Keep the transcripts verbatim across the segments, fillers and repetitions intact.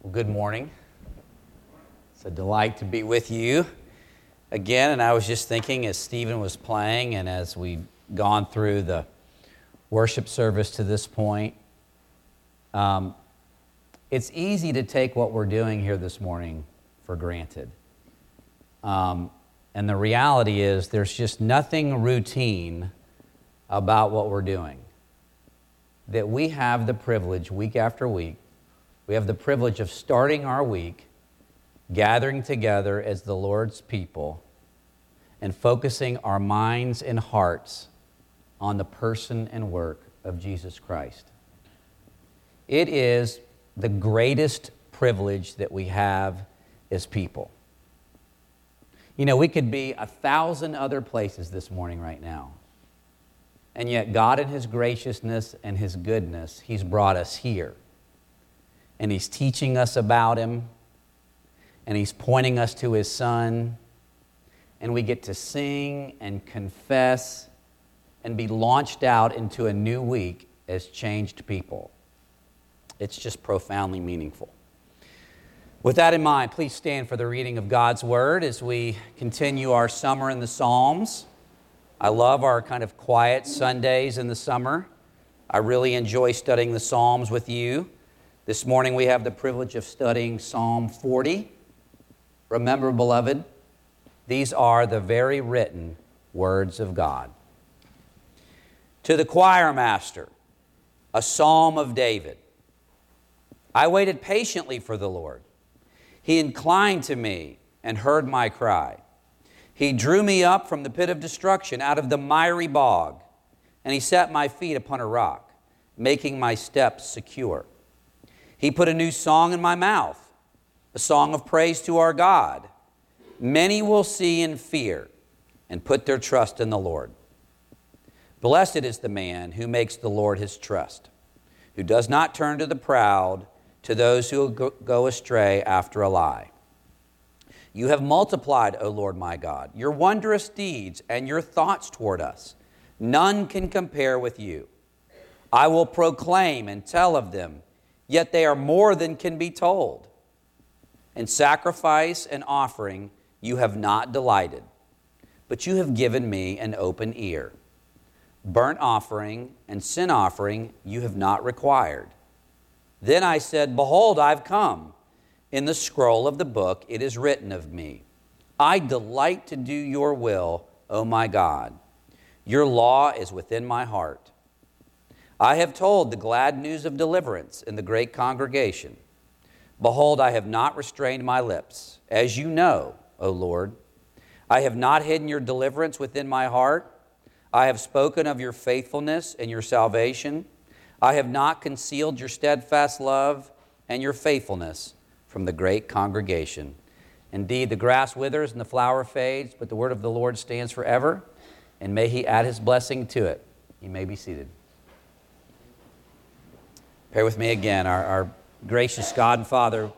Well, good morning. It's a delight to be with you again. And I was just thinking as Stephen was playing and as we've gone through the worship service to this point, um, it's easy to take what we're doing here this morning for granted. Um, and the reality is there's just nothing routine about what we're doing. That we have the privilege week after week, we have the privilege of starting our week, gathering together as the Lord's people, and focusing our minds and hearts on the person and work of Jesus Christ. It is the greatest privilege that we have as people. You know, we could be a thousand other places this morning right now. And yet God in His graciousness and His goodness, He's brought us here. And He's teaching us about Him. And He's pointing us to His Son. And we get to sing and confess and be launched out into a new week as changed people. It's just profoundly meaningful. With that in mind, please stand for the reading of God's Word as we continue our summer in the Psalms. I love our kind of quiet Sundays in the summer. I really enjoy studying the Psalms with you. This morning we have the privilege of studying Psalm forty. Remember, beloved, these are the very written words of God. To the choir master, a psalm of David. I waited patiently for the Lord. He inclined to me and heard my cry. He drew me up from the pit of destruction, out of the miry bog, and He set my feet upon a rock, making my steps secure. He put a new song in my mouth, a song of praise to our God. Many will see and fear and put their trust in the Lord. Blessed is the man who makes the Lord his trust, who does not turn to the proud, to those who go astray after a lie. You have multiplied, O Lord my God, your wondrous deeds and your thoughts toward us. None can compare with you. I will proclaim and tell of them, yet they are more than can be told. In sacrifice and offering you have not delighted, but you have given me an open ear. Burnt offering and sin offering you have not required. Then I said, Behold, I've come. In the scroll of the book it is written of me, I delight to do your will, O my God. Your law is within my heart. I have told the glad news of deliverance in the great congregation. Behold, I have not restrained my lips, as you know, O Lord. I have not hidden your deliverance within my heart. I have spoken of your faithfulness and your salvation. I have not concealed your steadfast love and your faithfulness from the great congregation. Indeed, the grass withers and the flower fades, but the word of the Lord stands forever, and may He add His blessing to it. You may be seated. Pray with me again. Our, our gracious God and Father,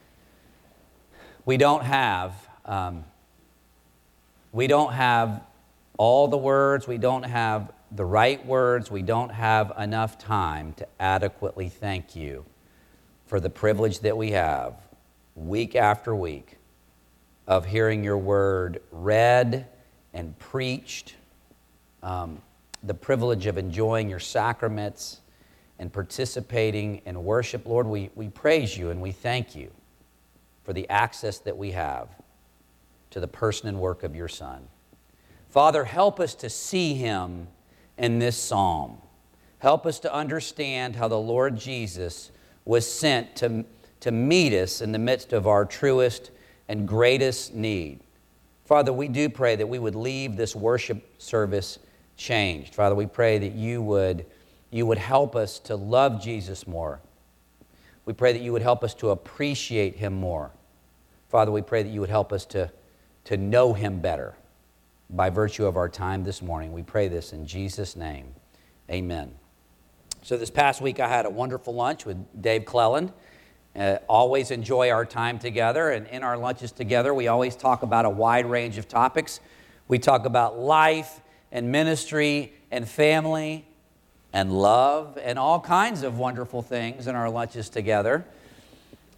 we don't have, um, we don't have all the words, we don't have the right words, we don't have enough time to adequately thank you for the privilege that we have week after week of hearing your word read and preached, um, the privilege of enjoying your sacraments and participating in worship. Lord, we, we praise you and we thank you for the access that we have to the person and work of your Son. Father, help us to see Him in this psalm. Help us to understand how the Lord Jesus was sent to, to meet us in the midst of our truest and greatest need. Father, we do pray that we would leave this worship service changed. Father, we pray that you would You would help us to love Jesus more. We pray that you would help us to appreciate Him more. Father, we pray that you would help us to, to know Him better by virtue of our time this morning. We pray this in Jesus' name. Amen. So this past week I had a wonderful lunch with Dave Cleland. Uh, always enjoy our time together, and in our lunches together we always talk about a wide range of topics. We talk about life and ministry and family and love and all kinds of wonderful things in our lunches together.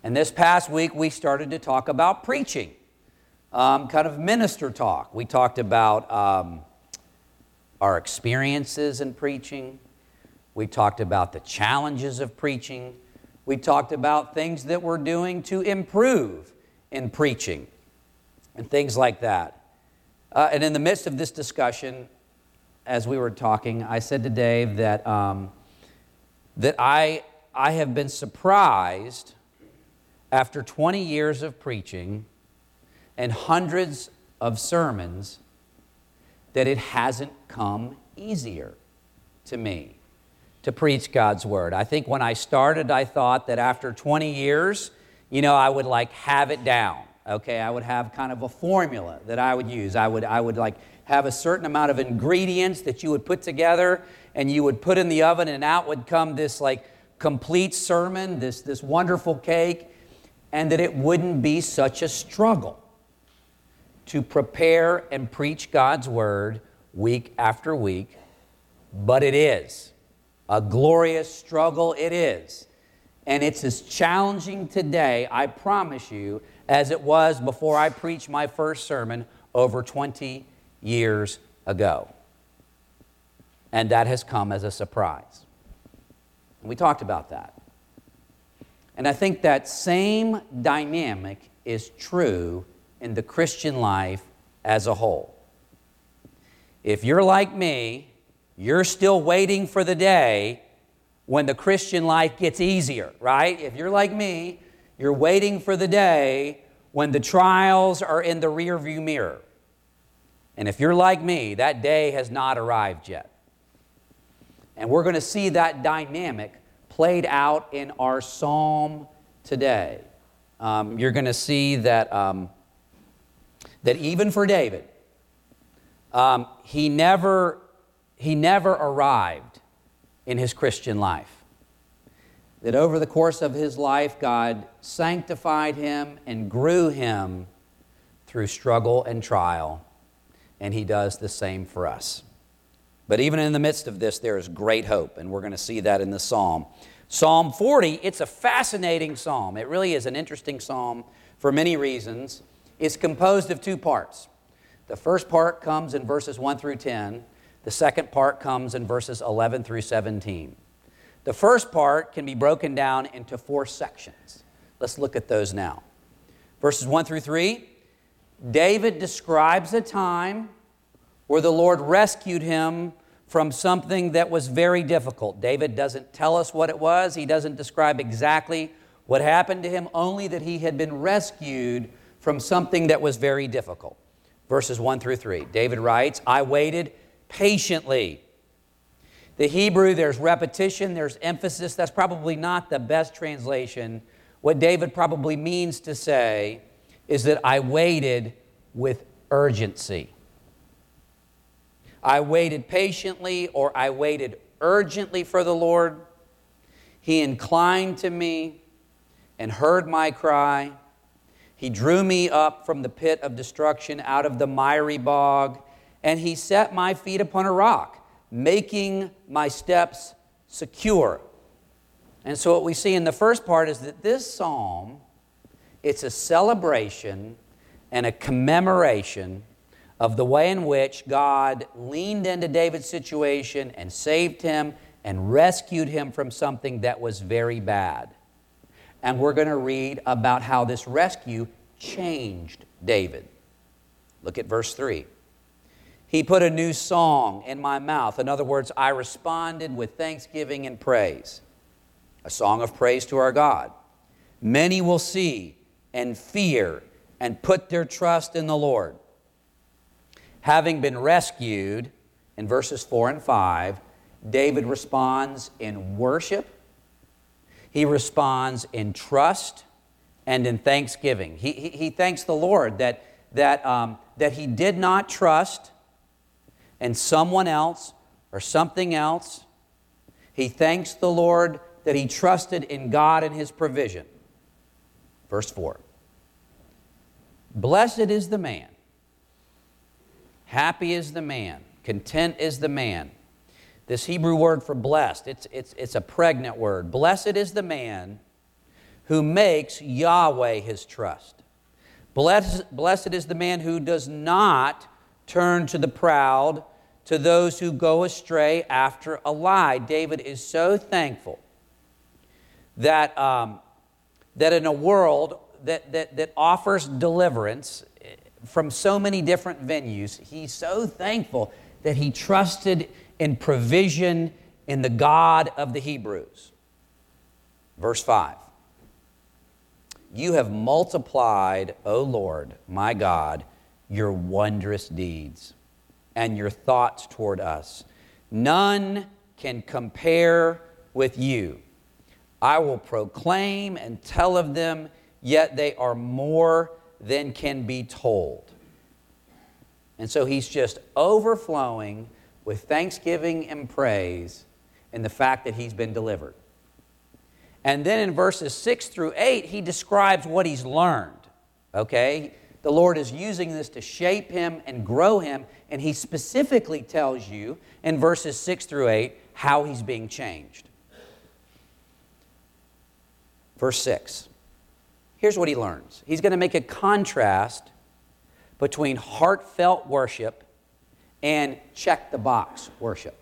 And this past week, we started to talk about preaching, um, kind of minister talk. We talked about um, our experiences in preaching. We talked about the challenges of preaching. We talked about things that we're doing to improve in preaching and things like that. Uh, and in the midst of this discussion, as we were talking, I said to Dave that, um, that I, I have been surprised after twenty years of preaching and hundreds of sermons that it hasn't come easier to me to preach God's Word. I think when I started, I thought that after twenty years, you know, I would like have it down, okay? I would have kind of a formula that I would use. I would, I would like have a certain amount of ingredients that you would put together and you would put in the oven, and out would come this like complete sermon, this, this wonderful cake, and that it wouldn't be such a struggle to prepare and preach God's Word week after week. But it is. A glorious struggle it is. And it's as challenging today, I promise you, as it was before I preached my first sermon over twenty years ago. And that has come as a surprise. And we talked about that. And I think that same dynamic is true in the Christian life as a whole. If you're like me, you're still waiting for the day when the Christian life gets easier, right? If you're like me, you're waiting for the day when the trials are in the rearview mirror. And if you're like me, that day has not arrived yet. And we're going to see that dynamic played out in our psalm today. Um, you're going to see that, um, that even for David, um, he never, he never arrived in his Christian life. That over the course of his life, God sanctified him and grew him through struggle and trial, and he does the same for us. But even in the midst of this, there is great hope, and we're going to see that in the psalm. Psalm forty, it's a fascinating psalm. It really is an interesting psalm for many reasons. It's composed of two parts. The first part comes in verses one through ten. The second part comes in verses eleven through seventeen. The first part can be broken down into four sections. Let's look at those now. Verses one through three, David describes a time where the Lord rescued him from something that was very difficult. David doesn't tell us what it was. He doesn't describe exactly what happened to him, only that he had been rescued from something that was very difficult. Verses one through three, David writes, I waited patiently. The Hebrew, there's repetition, there's emphasis. That's probably not the best translation. What David probably means to say is that I waited with urgency. I waited patiently, or I waited urgently for the Lord. He inclined to me and heard my cry. He drew me up from the pit of destruction, out of the miry bog, and he set my feet upon a rock, making my steps secure. And so what we see in the first part is that this psalm, it's a celebration and a commemoration of the way in which God leaned into David's situation and saved him and rescued him from something that was very bad. And we're going to read about how this rescue changed David. Look at verse three. He put a new song in my mouth. In other words, I responded with thanksgiving and praise. A song of praise to our God. Many will see and fear and put their trust in the Lord. Having been rescued, in verses four and five, David responds in worship. He responds in trust and in thanksgiving. He, he, he thanks the Lord that, that, um, that he did not trust in someone else or something else. He thanks the Lord that he trusted in God and his provision. Verse four. Blessed is the man. Happy is the man. Content is the man. This Hebrew word for blessed, it's, it's, it's a pregnant word. Blessed is the man who makes Yahweh his trust. Blessed, blessed is the man who does not turn to the proud, to those who go astray after a lie. David is so thankful that, um, that in a world that, that, that offers deliverance from so many different venues, he's so thankful that he trusted in provision in the God of the Hebrews. Verse five. You have multiplied, O Lord, my God, your wondrous deeds and your thoughts toward us. None can compare with you. I will proclaim and tell of them, yet they are more than can be told. And so he's just overflowing with thanksgiving and praise in the fact that he's been delivered. And then in verses six through eight, he describes what he's learned, okay? The Lord is using this to shape him and grow him, and he specifically tells you in verses six through eight how he's being changed. Verse six, here's what he learns. He's going to make a contrast between heartfelt worship and check-the-box worship.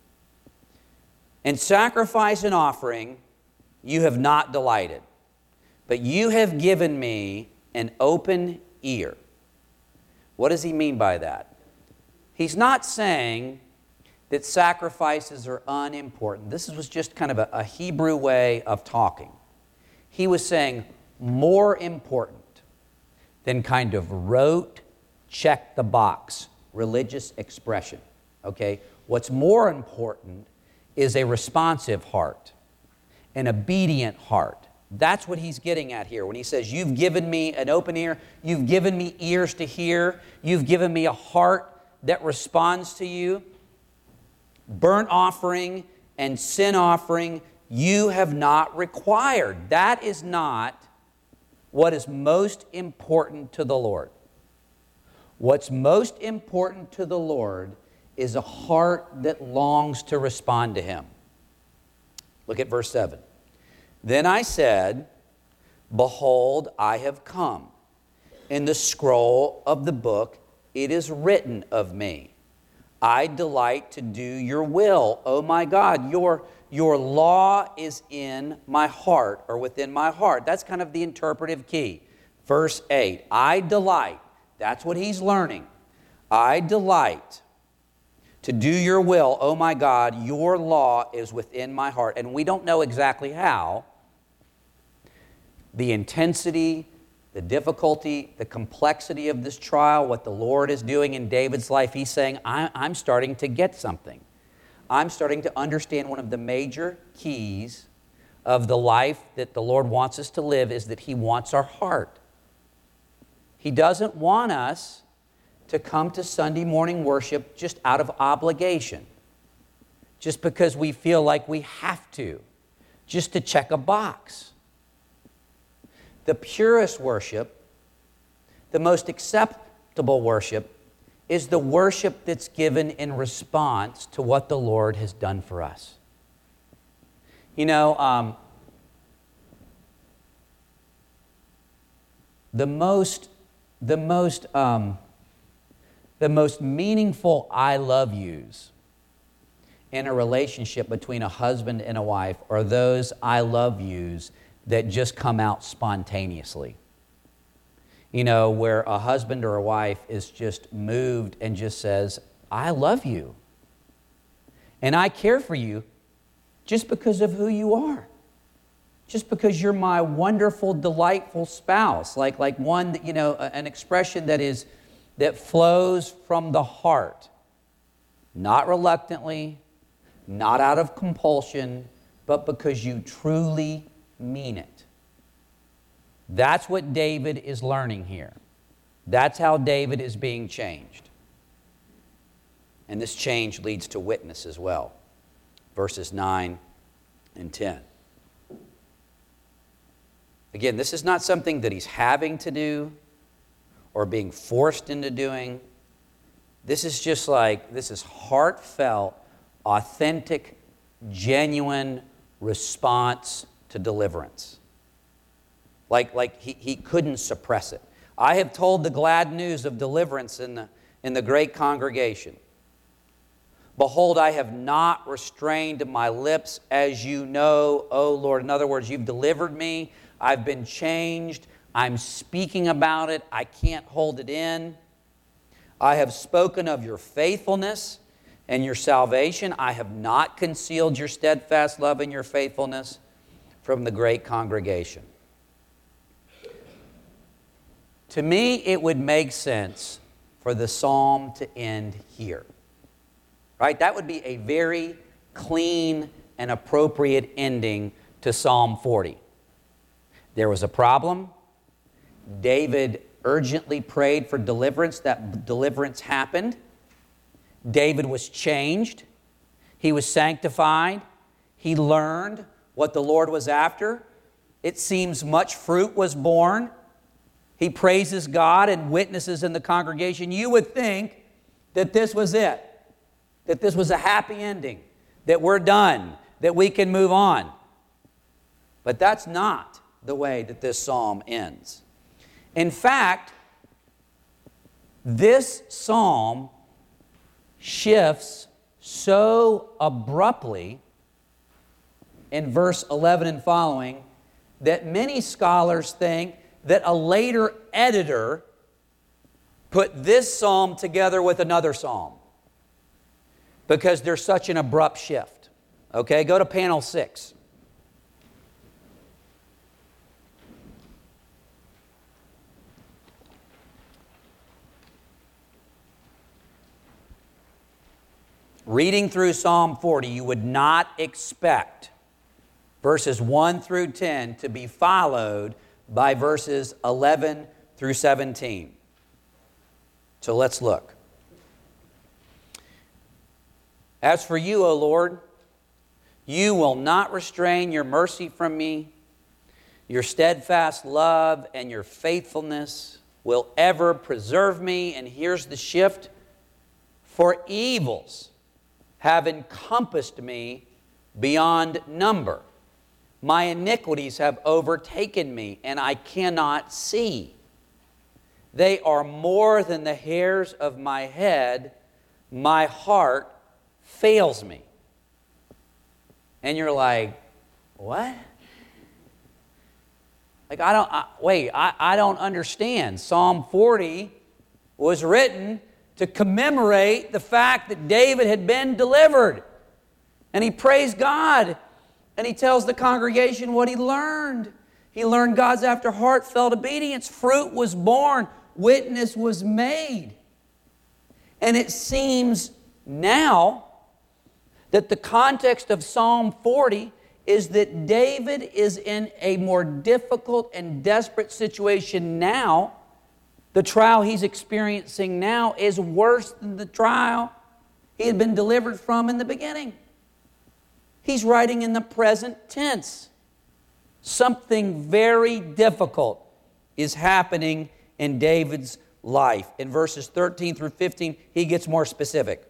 In sacrifice and offering, you have not delighted, but you have given me an open ear. What does he mean by that? He's not saying that sacrifices are unimportant. This was just kind of a, a Hebrew way of talking. He was saying more important than kind of rote, check-the-box religious expression. Okay? What's more important is a responsive heart, an obedient heart. That's what he's getting at here when he says, you've given me an open ear, you've given me ears to hear, you've given me a heart that responds to you. Burnt offering and sin offering you have not required. That is not what is most important to the Lord. What's most important to the Lord is a heart that longs to respond to him. Look at verse seven. Then I said, behold, I have come. In the scroll of the book it is written of me. I delight to do your will, O my God. Your, your law is in my heart, or within my heart. That's kind of the interpretive key. Verse eight, I delight. That's what he's learning. I delight to do your will, O my God. Your law is within my heart. And we don't know exactly how. The intensity, the difficulty, the complexity of this trial, what the Lord is doing in David's life, he's saying, I, I'm starting to get something. I'm starting to understand one of the major keys of the life that the Lord wants us to live is that he wants our heart. He doesn't want us to come to Sunday morning worship just out of obligation, just because we feel like we have to, just to check a box. The purest worship, the most acceptable worship, is the worship that's given in response to what the Lord has done for us. You know, um, the most, the most, um, the most meaningful I love yous in a relationship between a husband and a wife are those I love yous that just come out spontaneously. You know, where a husband or a wife is just moved and just says, I love you. And I care for you just because of who you are. Just because you're my wonderful, delightful spouse. Like, like one, that, you know, an expression that is, that flows from the heart. Not reluctantly, not out of compulsion, but because you truly mean it. That's what David is learning here. That's how David is being changed. And this change leads to witness as well. Verses nine and ten. Again, this is not something that he's having to do or being forced into doing. This is just like, this is heartfelt, authentic, genuine response to deliverance. Like, like he, he couldn't suppress it. I have told the glad news of deliverance in the, in the great congregation. Behold, I have not restrained my lips, as you know, O Lord. In other words, you've delivered me. I've been changed. I'm speaking about it. I can't hold it in. I have spoken of your faithfulness and your salvation. I have not concealed your steadfast love and your faithfulness from the great congregation. To me, it would make sense for the psalm to end here. Right? That would be a very clean and appropriate ending to Psalm forty. There was a problem. David urgently prayed for deliverance. That deliverance happened. David was changed. He was sanctified. He learned what the Lord was after. It seems much fruit was born. He praises God and witnesses in the congregation. You would think that this was it, that this was a happy ending, that we're done, that we can move on. But that's not the way that this psalm ends. In fact, this psalm shifts so abruptly in verse eleven and following that many scholars think that a later editor put this psalm together with another psalm because there's such an abrupt shift. Okay, go to panel six. Reading through Psalm forty, you would not expect verses one through ten to be followed by verses eleven through seventeen. So let's look. As for you, O Lord, you will not restrain your mercy from me. Your steadfast love and your faithfulness will ever preserve me. And here's the shift. For evils have encompassed me beyond number. My iniquities have overtaken me, and I cannot see. They are more than the hairs of my head. My heart fails me. And you're like, what? Like, I don't, I, wait, I, I don't understand. Psalm forty was written to commemorate the fact that David had been delivered. And he praised God. And he tells the congregation what he learned. He learned God's after heartfelt obedience. Fruit was born. Witness was made. And it seems now that the context of Psalm forty is that David is in a more difficult and desperate situation now. The trial he's experiencing now is worse than the trial he had been delivered from in the beginning. He's writing in the present tense. Something very difficult is happening in David's life. In verses thirteen through fifteen, he gets more specific.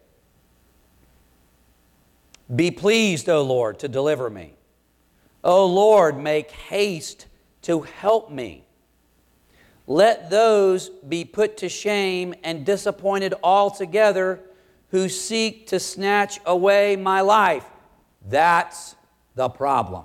Be pleased, O Lord, to deliver me. O Lord, make haste to help me. Let those be put to shame and disappointed altogether who seek to snatch away my life. That's the problem.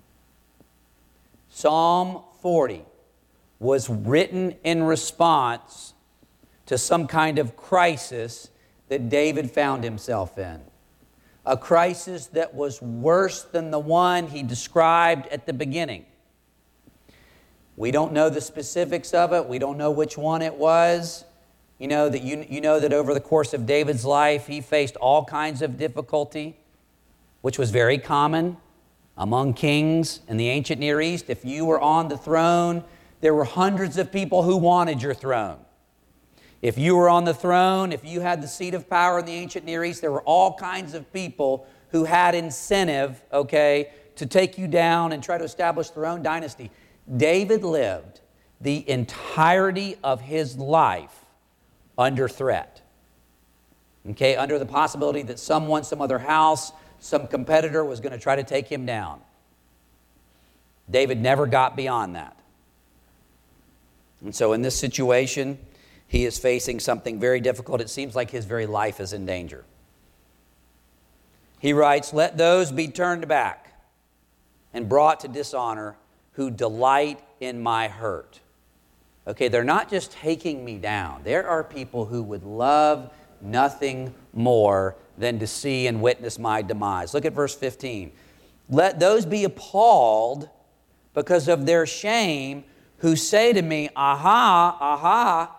Psalm forty was written in response to some kind of crisis that David found himself in. A crisis that was worse than the one he described at the beginning. We don't know the specifics of it. We don't know which one it was. You know that you, you know that over the course of David's life, he faced all kinds of difficulty, which was very common among kings in the ancient Near East. If you were on the throne, there were hundreds of people who wanted your throne. If you were on the throne, if you had the seat of power in the ancient Near East, there were all kinds of people who had incentive, okay, to take you down and try to establish their own dynasty. David lived the entirety of his life under threat. Okay, under the possibility that someone, some other house, some competitor was going to try to take him down. David never got beyond that. And so in this situation, he is facing something very difficult. It seems like his very life is in danger. He writes, "Let those be turned back and brought to dishonor who delight in my hurt." Okay, they're not just taking me down. There are people who would love nothing more than to see and witness my demise. Look at verse fifteen. "Let those be appalled because of their shame who say to me, aha, aha."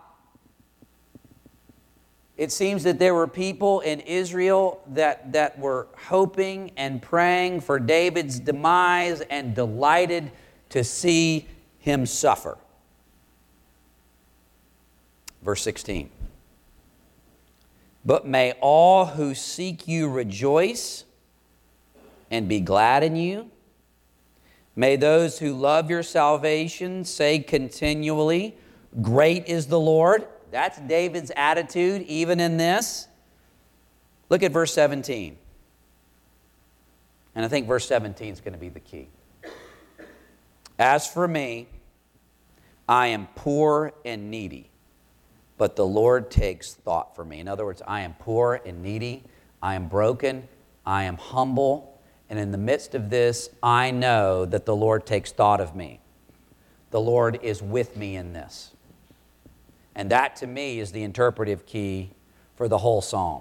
It seems that there were people in Israel that, that were hoping and praying for David's demise and delighted to see him suffer. Verse sixteen. "But may all who seek you rejoice and be glad in you. May those who love your salvation say continually, 'Great is the Lord.'" That's David's attitude even in this. Look at verse seventeen. And I think verse seventeen is going to be the key. "As for me, I am poor and needy, but the Lord takes thought for me." In other words, I am poor and needy. I am broken. I am humble. And in the midst of this, I know that the Lord takes thought of me. The Lord is with me in this. And that, to me, is the interpretive key for the whole psalm.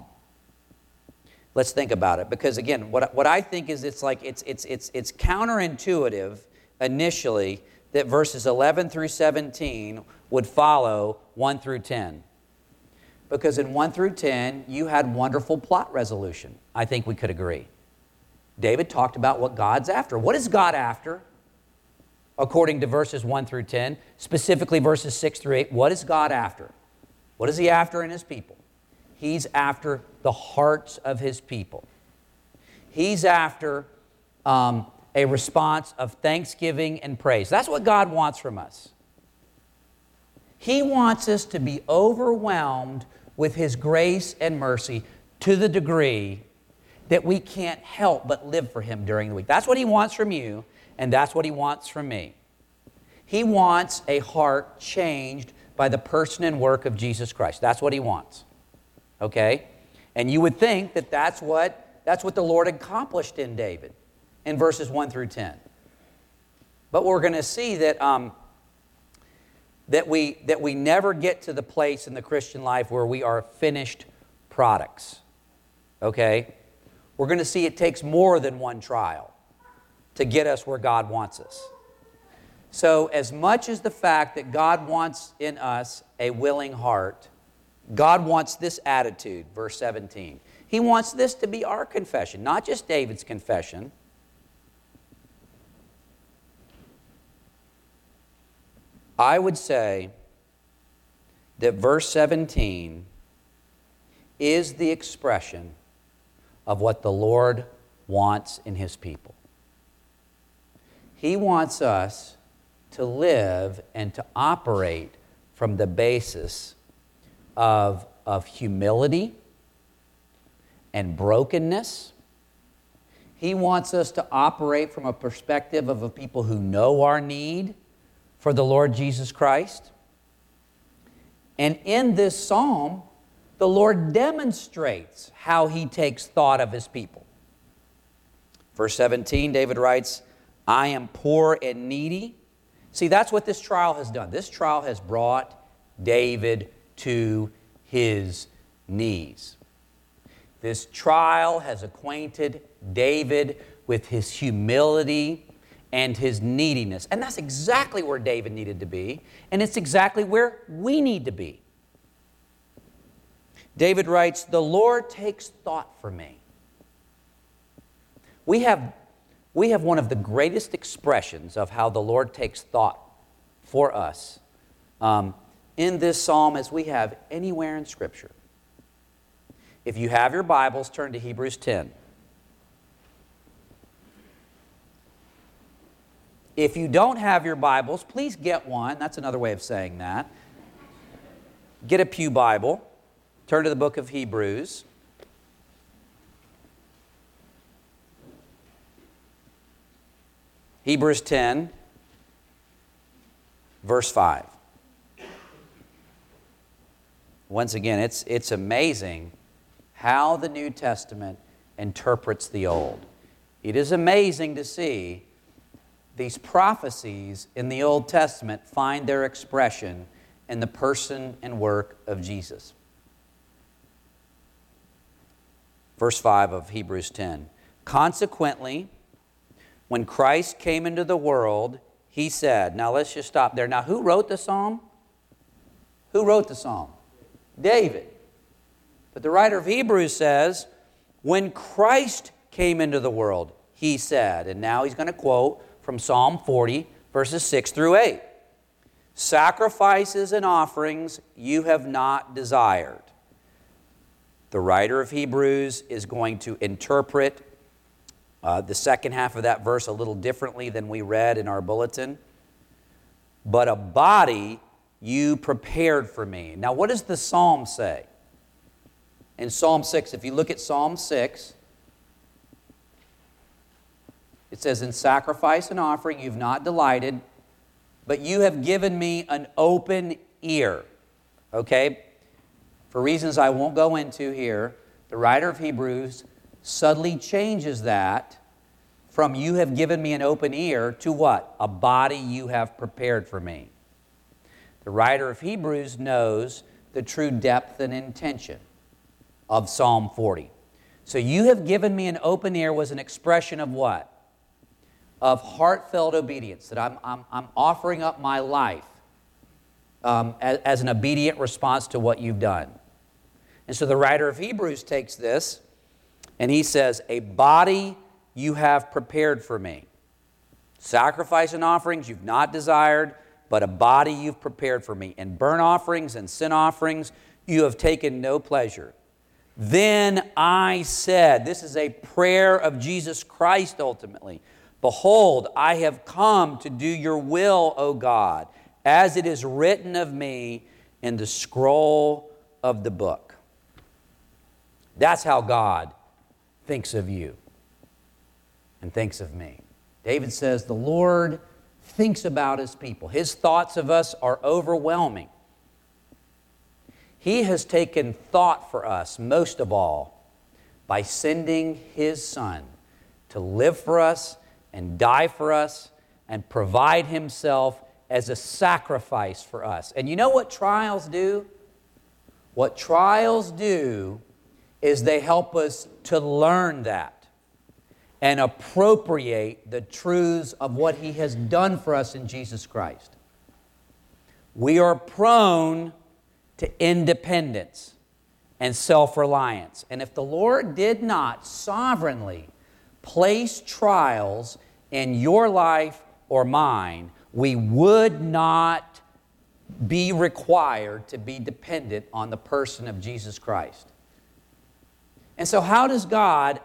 Let's think about it. Because, again, what, what I think is it's like it's, it's, it's, it's counterintuitive initially that verses eleven through seventeen would follow one through ten. Because in one through ten, you had wonderful plot resolution. I think we could agree. David talked about what God's after. What is God after? According to verses one through ten, specifically verses six through eight, what is God after? What is he after in his people? He's after the hearts of his people. He's after um, a response of thanksgiving and praise. That's what God wants from us. He wants us to be overwhelmed with his grace and mercy to the degree that we can't help but live for him during the week. That's what he wants from you. And that's what he wants from me. He wants a heart changed by the person and work of Jesus Christ. That's what he wants. Okay? And you would think that that's what, that's what the Lord accomplished in David in verses one through ten. But we're going to see that, um, that, we, that we never get to the place in the Christian life where we are finished products. Okay? We're going to see it takes more than one trial to get us where God wants us. So as much as the fact that God wants in us a willing heart, God wants this attitude, verse seventeen. He wants this to be our confession, not just David's confession. I would say that verse seventeen is the expression of what the Lord wants in his people. He wants us to live and to operate from the basis of, of humility and brokenness. He wants us to operate from a perspective of a people who know our need for the Lord Jesus Christ. And in this psalm, the Lord demonstrates how he takes thought of his people. Verse seventeen, David writes, "I am poor and needy." See, that's what this trial has done. This trial has brought David to his knees. This trial has acquainted David with his humility and his neediness. And that's exactly where David needed to be, and it's exactly where we need to be. David writes, "The Lord takes thought for me." We have, we have one of the greatest expressions of how the Lord takes thought for us um, in this psalm as we have anywhere in Scripture. If you have your Bibles, turn to Hebrews ten. If you don't have your Bibles, please get one. That's another way of saying that. Get a pew Bible. Turn to the book of Hebrews. Hebrews ten, verse five. Once again, it's, it's amazing how the New Testament interprets the Old. It is amazing to see these prophecies in the Old Testament find their expression in the person and work of Jesus. Verse five of Hebrews ten. Consequently, when Christ came into the world, he said, now let's just stop there. Now, who wrote the psalm? Who wrote the psalm? David. But the writer of Hebrews says, when Christ came into the world, he said, and now he's going to quote from Psalm forty, verses six through eight. Sacrifices and offerings you have not desired. The writer of Hebrews is going to interpret uh, the second half of that verse a little differently than we read in our bulletin. But a body you prepared for me. Now, what does the psalm say? In Psalm six, if you look at Psalm six, it says, in sacrifice and offering you've not delighted, but you have given me an open ear. Okay? For reasons I won't go into here, the writer of Hebrews subtly changes that from you have given me an open ear to what? A body you have prepared for me. The writer of Hebrews knows the true depth and intention of Psalm forty. So you have given me an open ear was an expression of what? Of heartfelt obedience, that I'm, I'm, I'm offering up my life um, as, as an obedient response to what you've done. And so the writer of Hebrews takes this and he says, a body you have prepared for me. Sacrifice and offerings you've not desired, but a body you've prepared for me. And burnt offerings and sin offerings you have taken no pleasure. Then I said, this is a prayer of Jesus Christ ultimately, behold, I have come to do your will, O God, as it is written of me in the scroll of the book. That's how God thinks of you and thinks of me. David says, the Lord thinks about His people. His thoughts of us are overwhelming. He has taken thought for us, most of all, by sending His Son to live for us and die for us and provide Himself as a sacrifice for us. And you know what trials do? What trials do is they help us to learn that and appropriate the truths of what He has done for us in Jesus Christ. We are prone to independence and self-reliance. And if the Lord did not sovereignly place trials in your life or mine, we would not be required to be dependent on the person of Jesus Christ. And so how does God,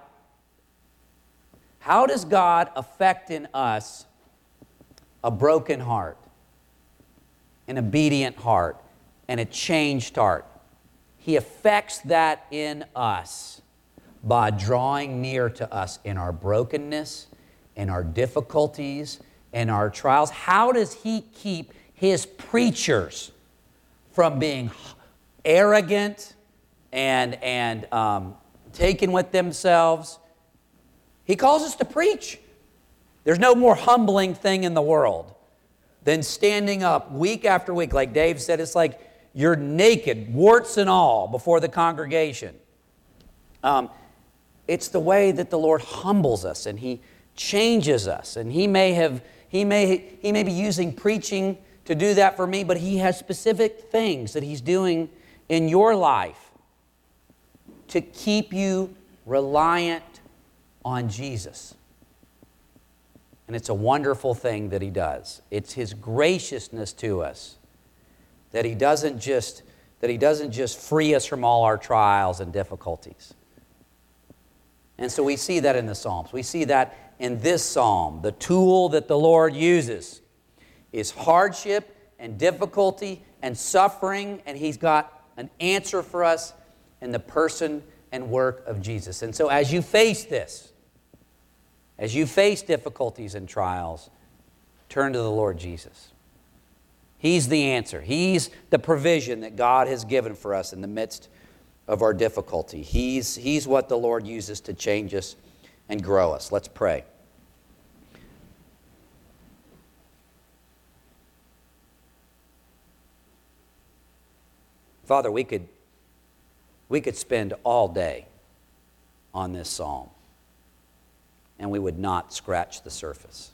how does God affect in us a broken heart, an obedient heart, and a changed heart? He affects that in us by drawing near to us in our brokenness, in our difficulties, in our trials. How does He keep His preachers from being arrogant and, and um, taken with themselves? He calls us to preach. There's no more humbling thing in the world than standing up week after week. Like Dave said, it's like you're naked, warts and all, before the congregation. Um, it's the way that the Lord humbles us and He changes us. And He may have, He may, He may be using preaching to do that for me, but He has specific things that He's doing in your life to keep you reliant on Jesus. And it's a wonderful thing that He does. It's His graciousness to us that He doesn't just, that He doesn't just free us from all our trials and difficulties. And so we see that in the Psalms. We see that in this psalm. The tool that the Lord uses is hardship and difficulty and suffering, and He's got an answer for us in the person and work of Jesus. And so as you face this, as you face difficulties and trials, turn to the Lord Jesus. He's the answer. He's the provision that God has given for us in the midst of our difficulty. He's, he's what the Lord uses to change us and grow us. Let's pray. Father, we could, we could spend all day on this psalm, and we would not scratch the surface.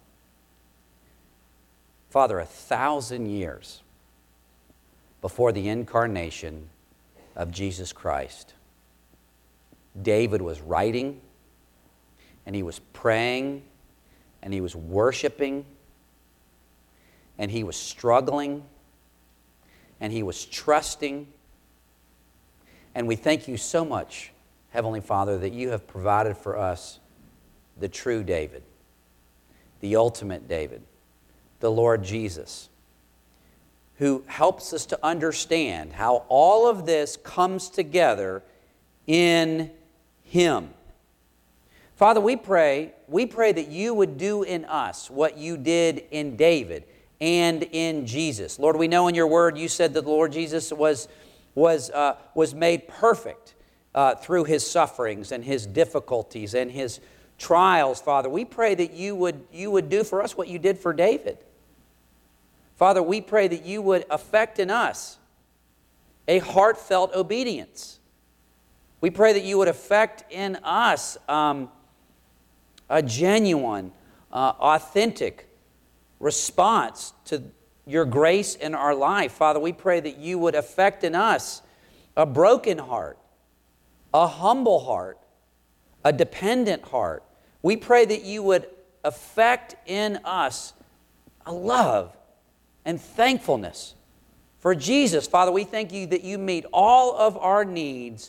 Father, a thousand years before the incarnation of Jesus Christ, David was writing, and he was praying, and he was worshiping, and he was struggling, and he was trusting. And we thank you so much, Heavenly Father, that you have provided for us the true David, the ultimate David, the Lord Jesus, who helps us to understand how all of this comes together in Him. Father, we pray, we pray that you would do in us what you did in David and in Jesus. Lord, we know in your word you said that the Lord Jesus was, was, uh, was made perfect uh, through his sufferings and his difficulties and his trials, Father. We pray that you would, you would do for us what you did for David. Father, we pray that you would effect in us a heartfelt obedience. We pray that you would effect in us um, a genuine, uh, authentic response to your grace in our life. Father, we pray that you would effect in us a broken heart, a humble heart, a dependent heart. We pray that you would effect in us a love and thankfulness for Jesus. Father, we thank you that you meet all of our needs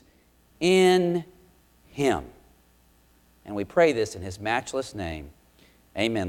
in Him. And we pray this in His matchless name. Amen.